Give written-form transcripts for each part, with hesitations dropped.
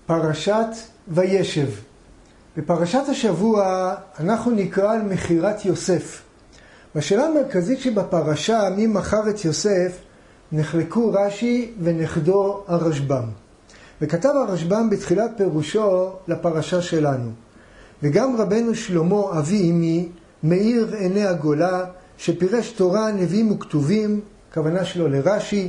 פרשת וישב. בפרשת השבוע אנחנו נקרא על מכירת יוסף. בשאלה המרכזית שבפרשה, מי מכר את יוסף, נחלקו רש"י ונכדו הרשב"ם. וכתב הרשב"ם בתחילת פירושו לפרשה שלנו. וגם רבנו שלמה אבי אמי מאיר עיני הגולה, שפירש תורה, נביאים וכתובים, כוונה שלו לרש"י,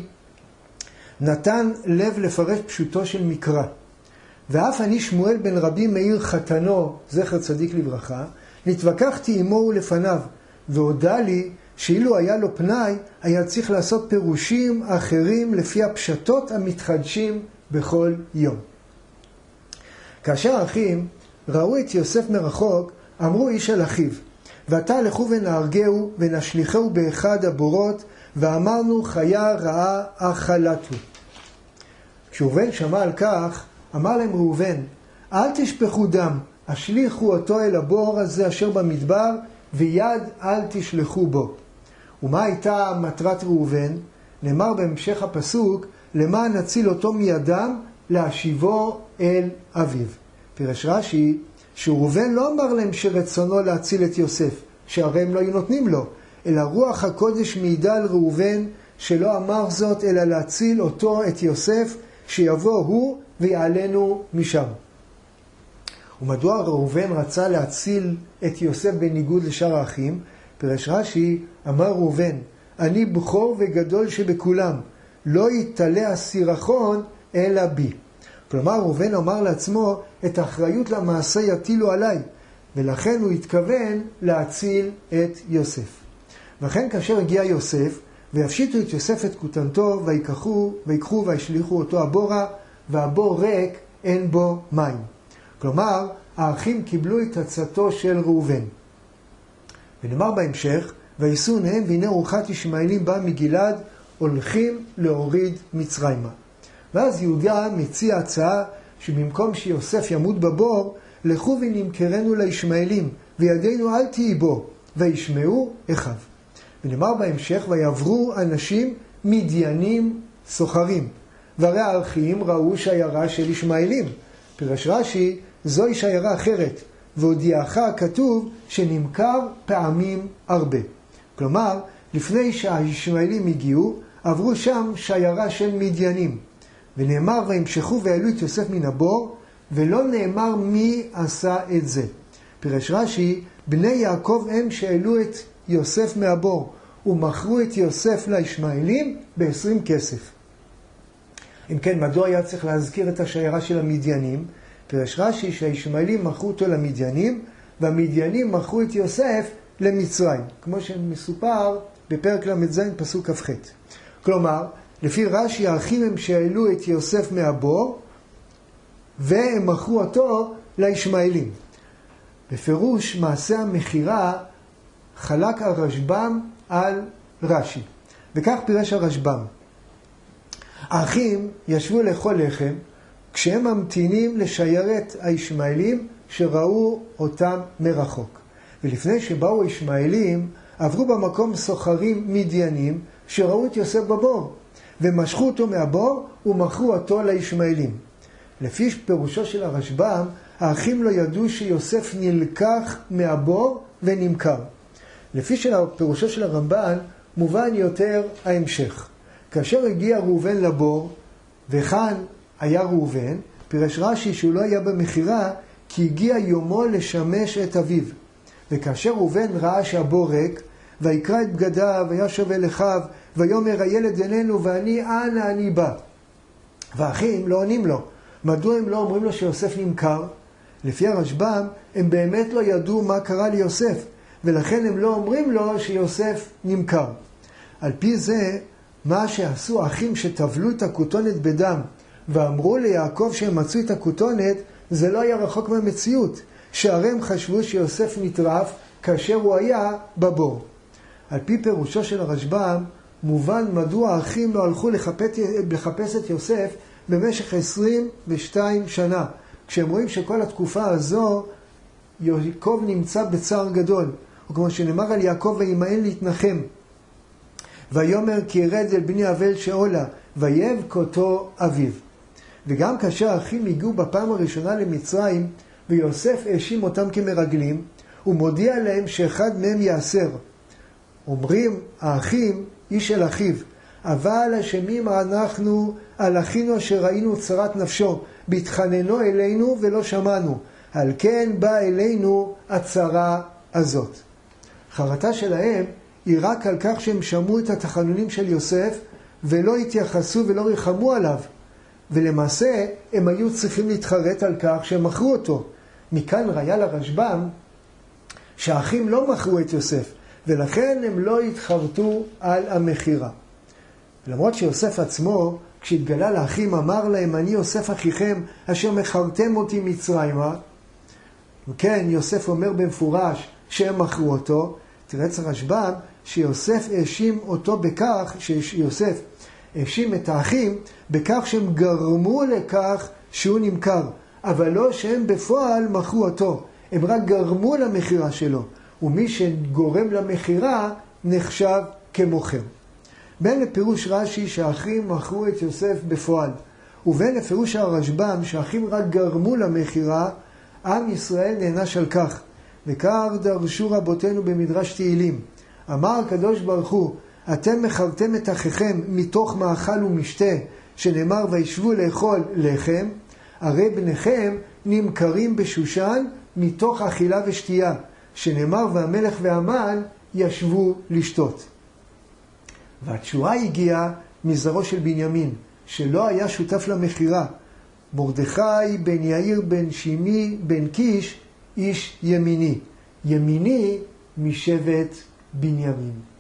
נתן לב לפרש פשוטו של מקרא. ואף אני שמואל בן רבי מאיר חתנו, זכר צדיק לברכה, נתווכחתי עמו ולפניו, והודע לי שאילו היה לו פנאי, היה צריך לעשות פירושים אחרים לפי הפשטות המתחדשים בכל יום. כאשר האחים ראו את יוסף מרחוק, אמרו איש אל אחיו, ועתה לכו ונהרגהו ונשליחהו באחד הבורות, ואמרנו חיה רעה אכלתו. כשראובן שמע על כך, אמר להם ראובן, אל תשפכו דם, השליחו אותו אל הבור הזה אשר במדבר, ויד אל תשלחו בו. ומה הייתה מטרת ראובן? נאמר בהמשך הפסוק, למען נציל אותו מידם, להשיבו אל אביו. פירש רש"י, שראובן לא אמר להם שרצונו להציל את יוסף, שהרי הם לא היו נותנים לו, אלא רוח הקודש מעידה על ראובן, שלא אמר זאת אלא להציל אותו, את יוסף, שיבוא הוא ויעלנו משם. ומדוע ראובן רצה להציל את יוסף בניגוד לשאר האחים? פירש רש"י, אמר ראובן, אני בכור וגדול שבכולם, לא יתעלה הסירחון אלא בי. כלומר, ראובן אמר לעצמו, את האחריות למעשה יטילו עליי, ולכן הוא התכוון להציל את יוסף. וכן כאשר הגיע יוסף, ויפשיטו את יוסף את כותנתו, ויקחו וישליחו אותו הבורה, והבור ריק, אין בו מים. כלומר, האחים קיבלו את עצתו של ראובן. ונאמר בהמשך, וייסעו עיניהם, והנה רוחת ישמעאלים באה מגלעד, הולכים להוריד מצרימה. ואז יהודה מציע הצעה שבמקום שיוסף ימות בבור, לכו ונמכרנו לישמעאלים, וידינו אל תהי בו, וישמעו אחיו. ונאמר בהמשך, ויעברו אנשים מדיינים סוחרים. והרי האחים ראו שיירה של ישמעאלים. פירש רש"י, זוהי שיירה אחרת, והודיעך כתוב שנמכר פעמים הרבה. כלומר, לפני שהישמעאלים הגיעו, עברו שם שיירה של מדיינים. ונאמר, והמשכו והעלו את יוסף מן הבור, ולא נאמר מי עשה את זה. פירש רש"י, בני יעקב הם שהעלו את יוסף מהבור, ומכרו את יוסף לישמעאלים ב20 כסף. אם כן, מדוע היה צריך להזכיר את השיירה של המדיינים? פירש רש"י שהישמעאלים מכרו אותו למדיינים, והמדיינים מכרו את יוסף למצרים, כמו שמסופר בפרק ל"ז פסוק כ"ח. כלומר, לפי רש"י האחים הם שהעלו את יוסף מהבור, והם מכרו אותו לישמעאלים. בפירוש מעשה המכירה חלק הרשב"ם על רש"י. וכך פירש הרשב"ם. האחים ישבו לאכול לחם, כשהם ממתינים לשיירת הישמעאלים שראו אותם מרחוק. ולפני שבאו הישמעאלים, עברו במקום סוחרים מדיינים שראו את יוסף בבור, ומשכו אותו מהבור ומכרו אותו לישמעאלים. לפי פירושו של הרשב"ם, האחים לא ידעו שיוסף נלקח מהבור ונמכר. לפי פירושו של הרמב"ן, מובן יותר ההמשך. כאשר הגיע ראובן לבור, וכאן היה ראובן, פירש רש"י שהוא לא היה במכירה, כי הגיע יומו לשמש את אביו. וכאשר ראובן ראה שהבור ריק, ויקרא את בגדיו, וישב אל אחיו, ויאמר הילד איננו, ואני אנה אני בא. והאחים לא עונים לו. מדוע הם לא אומרים לו שיוסף נמכר? לפי הרשב"ם, הם באמת לא ידעו מה קרה ליוסף, ולכן הם לא אומרים לו שיוסף נמכר. על פי זה, מה שעשו האחים שטבלו את הכותונת בדם, ואמרו ליעקב שהם מצאו את הכותונת, זה לא היה רחוק מהמציאות, שהרי הם חשבו שיוסף נטרף כאשר הוא היה בבור. על פי פירושו של הרשב"ם, מובן מדוע האחים לא הלכו לחפש את יוסף במשך 22 שנה, כשהם רואים שכל התקופה הזו יעקב נמצא בצער גדול, וכמו שנאמר על יעקב וימאן להתנחם, ויאמר כי ירד אל בני אבל שאולה, ויבך אותו אביו. וגם כאשר האחים הגיעו בפעם הראשונה למצרים, ויוסף האשים אותם כמרגלים, הוא מודיע להם שאחד מהם יאסר. אומרים האחים, איש אל אחיו, אבל אשמים אנחנו על אחינו אשר ראינו צרת נפשו, בהתחננו אלינו ולא שמענו, על כן בא אלינו הצרה הזאת. חרטה שלהם היא רק על כך שהם שמעו את התחנונים של יוסף, ולא התייחסו ולא רחמו עליו. ולמעשה הם היו צריכים להתחרט על כך שהם מכרו אותו. מכאן ראיה לרשב"ם שהאחים לא מכרו את יוסף, ולכן הם לא התחרטו על המכירה. למרות שיוסף עצמו, כשהתגלה לאחים, אמר להם, אני יוסף אחיכם, אשר מכרתם אותי מצרימה. וכן, יוסף אומר במפורש שהם מכרו אותו. תראה אצל רשב"ם שיוסף האשים אותו בכך, שיוסף האשים את האחים בכך שהם גרמו לכך שהוא נמכר, אבל לא שהם בפועל מכרו אותו, הם רק גרמו למכירה שלו, ומי שגורם למכירה נחשב כמוכר. בין לפירוש רש"י שהאחים מכרו את יוסף בפועל, ובין לפירוש הרשב"ם שהאחים רק גרמו למכירה, עם ישראל נענש על כך. וכך דרשו רבותינו במדרש תהילים. אמר הקדוש ברוך הוא, אתם מכרתם את אחיכם מתוך מאכל ומשתה, שנאמר וישבו לאכול לחם, הרי בניכם נמכרים בשושן מתוך אכילה ושתייה, שנאמר והמלך והמן ישבו לשתות. והתשועה הגיעה מזרעו של בנימין, שלא היה שותף למכירה. מרדכי בן יאיר בן שימי בן קיש, איש ימיני. ימיני משבט בנימין.